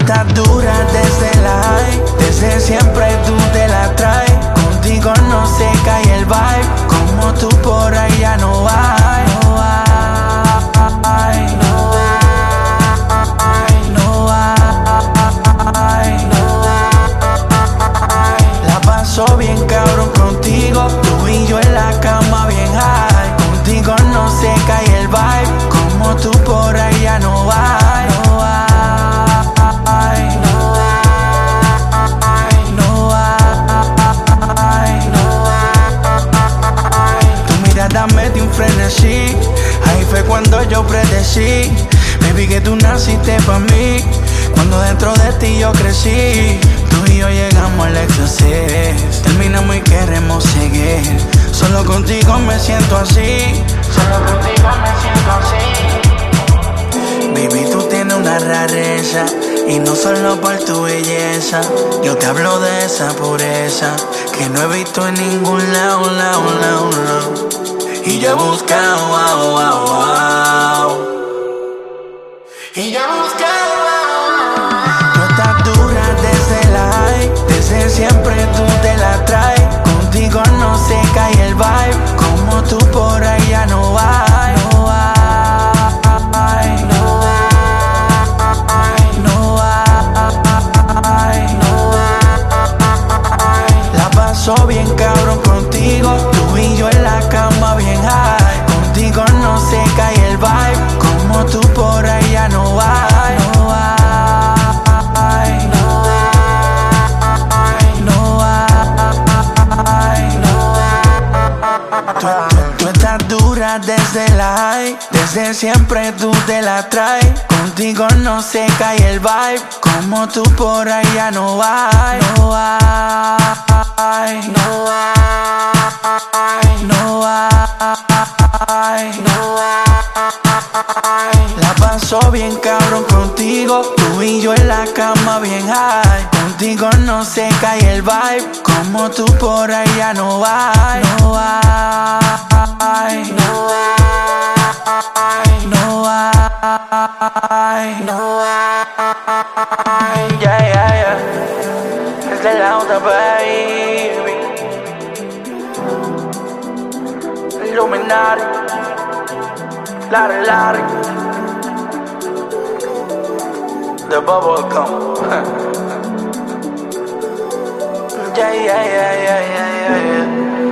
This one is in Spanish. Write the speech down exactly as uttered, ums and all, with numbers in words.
estás dura desde la high, desde siempre tú te la traes. Contigo no se cae el vibe, como tú por ahí ya no hay. No hay, no hay, no hay, no hay. La paso bien cabrón contigo, tú y yo en la cama bien high. Contigo no se cae el vibe, como tú por ahí ya no hay. No hay, no hay, no hay, no hay. Tu mirada me dio un frenesí, ahí fue cuando yo predecí, baby, que tú naciste pa' mí. Cuando dentro de ti yo crecí, tú y yo llegamos al éxtasis. Terminamos y queremos seguir. Solo contigo me siento así, solo contigo me siento así. Baby, tú tienes una rareza, y no solo por tu belleza. Yo te hablo de esa pureza que no he visto en ningún lado, lado, lado, lado. Y yo he buscado, wow, wow, wow. Y yo he buscado, wow, wow. Tú estás dura desde la high, desde siempre tú te la traes. Contigo no se cae el vibe, como tú por ahí ya no hay. No hay, no hay, no hay, no hay. La paso bien cabrón contigo, tú y yo en la cama bien high. Contigo no se cae el vibe, como tú por ahí ya no hay. No hay, no hay, no hay, no hay. Tú, tú, tú estás dura desde la high, desde siempre tú te la traes. Contigo no se cae el vibe, como tú por ahí ya no hay. No hay, no hay, no hay, no hay. La paso bien cabrón contigo, tú y yo en la cama bien high. Contigo no se cae el vibe, como tú por ahí ya no hay. No hay, no hay, no hay, no hay. Yeah, yeah, yeah. Es de la otra, baby. Illuminati, Larry, Larry, the bubblegum. Yeah, yeah, yeah, yeah, yeah, yeah, yeah.